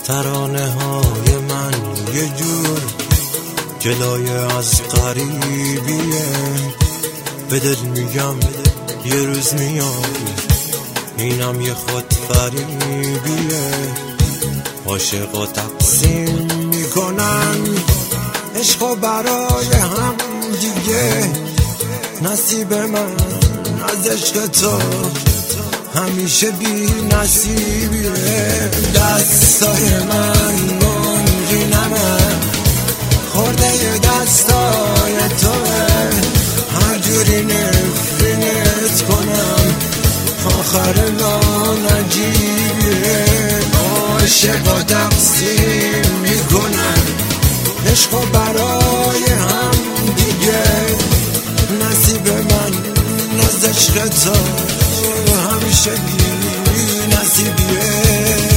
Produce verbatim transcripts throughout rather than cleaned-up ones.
ترانه های من یه جور جلای از غریبیه، به دل میگم یه روز میاد اینم یه خود فریبیه. عاشقا تقسیم میکنن عشقا برای هم دیگه، نصیب من از عشق تو همیشه بی نصیبیه. دستای من عمری نمن خورده دستای توه، هر جوری نفرینت کنم آخر ناجیبیه. عاشقا تقسیم میکنن عشقا برای هم دیگه، نصیب من از عشق تو همیشه بی نصیبیه.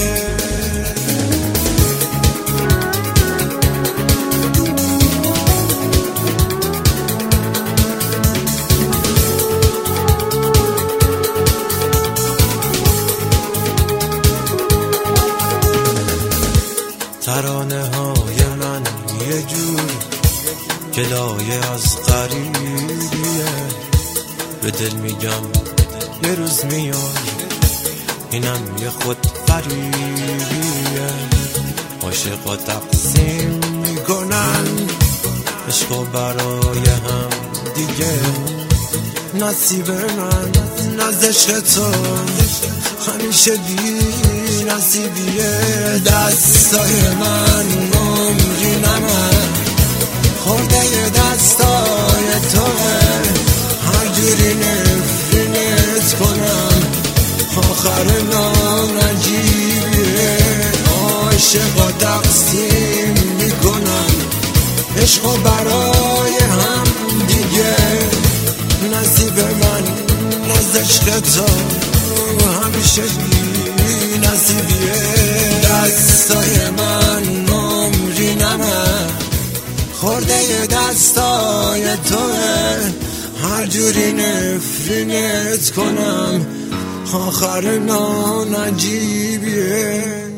ترانه های من یه جور جلایه از غریبیه، به دل میگم یه روز میاد اینم یه خود فریبیه. عاشقا تقسیم میکنن عشقا برای هم دیگه، نصیب من از عشق تو همیشه بی نصیبیه. دستای من عمری نمن خورده دستای توه، هر جوری نفرینت کنم آخر ناجیبیه. عاشقا تقسیم میکنن عشقا برای هم دیگه، نصیب من از عشق تو همیشه بی نصیبیه. دستای من عمری نمن خورده دستای توه، هر جوری نفرینت کنم آخر ناجیبیه.